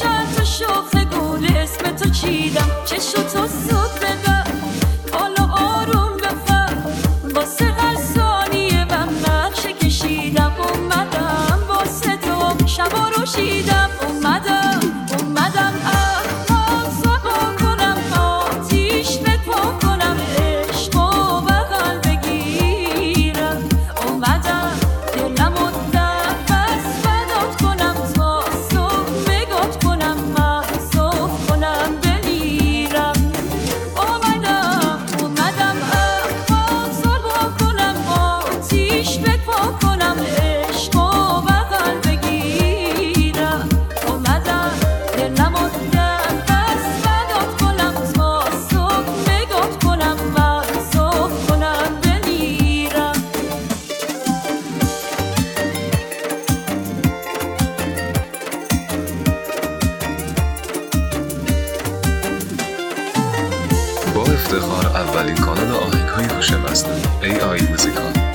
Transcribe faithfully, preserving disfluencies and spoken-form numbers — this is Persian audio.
من تو شاخ گل اسم تو چیدم، چشم تو زود ببر حالا آروم بفر، واسه هر ثانیه من نقشه کشیدم. اومدم واسه تو شبا رو شیدم، اومدم اومدم احمق سبا کنم، آتیش به پا کنم، عشق و بغل بگیرم. اومدم دلم و نفس فدات کنم، تا صبح بگات کنم، محصوب کنم بمیرم. اومدم اومدم احمق سبا کنم، آتیش به پا کنم، عشق و بغل بگیرم. اومدم دلم و نفس فدات کنم، تا صبح بگات کنم، محصوب کنم بمیرم. با افتخار اولین کانال آهنگ‌های هوش مصنوعی ای آی موزیکال